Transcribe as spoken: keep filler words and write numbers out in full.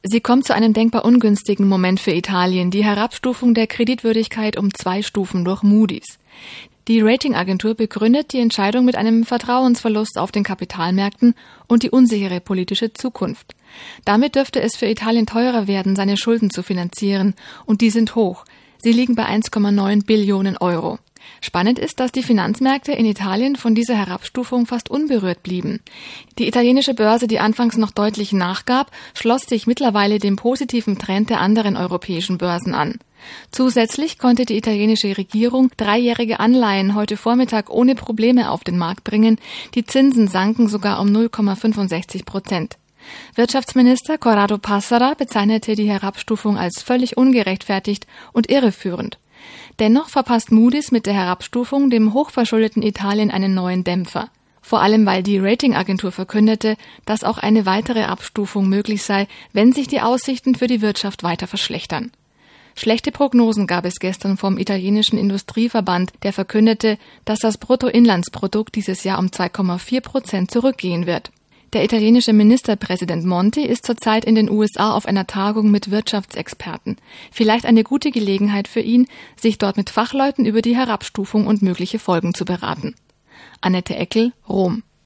Sie kommt zu einem denkbar ungünstigen Moment für Italien, die Herabstufung der Kreditwürdigkeit um zwei Stufen durch Moody's. Die Ratingagentur begründet die Entscheidung mit einem Vertrauensverlust auf den Kapitalmärkten und die unsichere politische Zukunft. Damit dürfte es für Italien teurer werden, seine Schulden zu finanzieren, und die sind hoch. Sie liegen bei eins Komma neun Billionen Euro. Spannend ist, dass die Finanzmärkte in Italien von dieser Herabstufung fast unberührt blieben. Die italienische Börse, die anfangs noch deutlich nachgab, schloss sich mittlerweile dem positiven Trend der anderen europäischen Börsen an. Zusätzlich konnte die italienische Regierung dreijährige Anleihen heute Vormittag ohne Probleme auf den Markt bringen. Die Zinsen sanken sogar um null Komma fünfundsechzig Prozent. Wirtschaftsminister Corrado Passera bezeichnete die Herabstufung als völlig ungerechtfertigt und irreführend. Dennoch verpasst Moody's mit der Herabstufung dem hochverschuldeten Italien einen neuen Dämpfer. Vor allem, weil die Ratingagentur verkündete, dass auch eine weitere Abstufung möglich sei, wenn sich die Aussichten für die Wirtschaft weiter verschlechtern. Schlechte Prognosen gab es gestern vom italienischen Industrieverband, der verkündete, dass das Bruttoinlandsprodukt dieses Jahr um zwei Komma vier Prozent zurückgehen wird. Der italienische Ministerpräsident Monti ist zurzeit in den U S A auf einer Tagung mit Wirtschaftsexperten. Vielleicht eine gute Gelegenheit für ihn, sich dort mit Fachleuten über die Herabstufung und mögliche Folgen zu beraten. Annette Eckel, Rom.